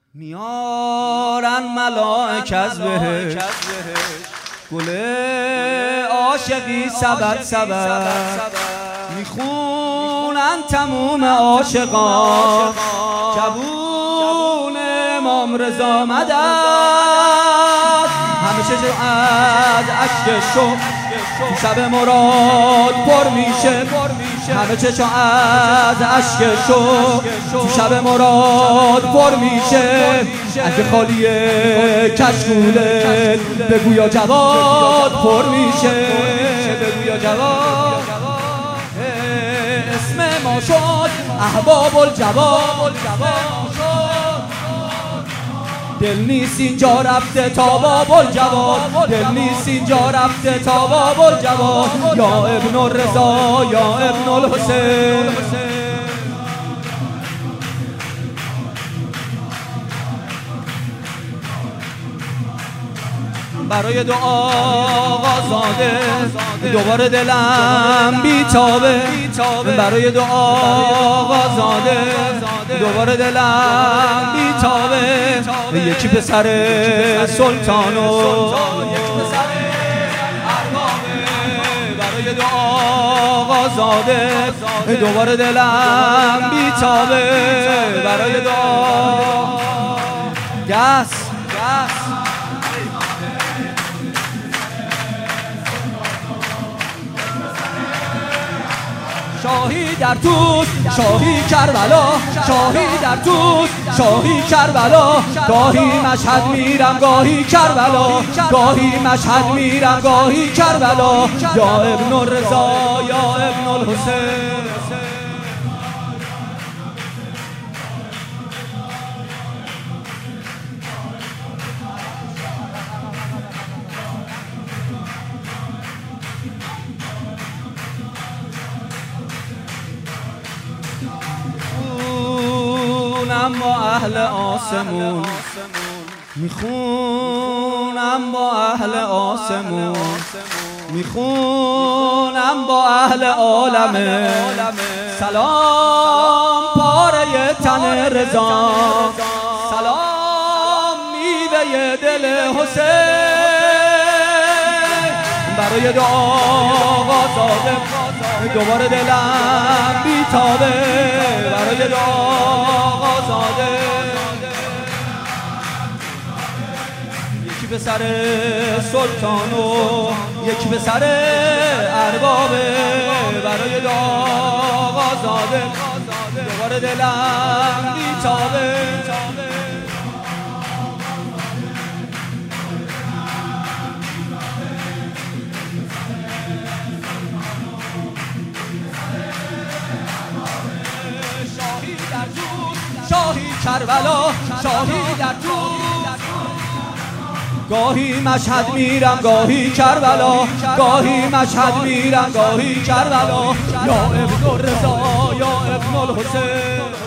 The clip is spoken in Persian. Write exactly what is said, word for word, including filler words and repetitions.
میارن ملائک از بهشت گل عاشقی سبد سبد میخونن تموم عاشقان جوون امام رضا مدد همه چه از اشک شو تو شب مراد پر میشه همه چه از اشک شو تو شب مراد پر میشه اگه خالیه کشکوله بگویا جواد پر میشه بگویا جواد اسم ما شد احباب الجواد دل نیست اینجا رفته تا باب الجواد دل نیست اینجا رفته تا باب الجواد یا ابن الرضا یا ابن الحسین برای دعا آزاده دوباره دلم بیتابه برای دعا آزاده دوباره دلم بیتابه یکی پسر سلطان و یکی پسر اربابه برای دعا آزاده دوباره دلم بیتابه برای دعا دست دست شاهی در توس شاهی کربلا شاهی در توس شاهی کربلا گاهی مشهد میرم گاهی کربلا گاهی مشهد میرم گاهی کربلا یا ابن الرضا یا ابن الحسین با اهل آسمون میخونم با اهل آسمون میخونم با اهل عالم سلام پاره تن رضا سلام میوه دل حسین برای دعا آزاده دوباره دلم بیتابه برای دعا آزاده یکی به سر سلطان و یکی به سر اربابه برای دعا آزاده دوباره دلم بیتابه شاهی کربلا شاهی در توس گاهی مشهد میرم گاهی کربلا گاهی مشهد میرم گاهی کربلا یا ابن الرضا یا ابن الحسین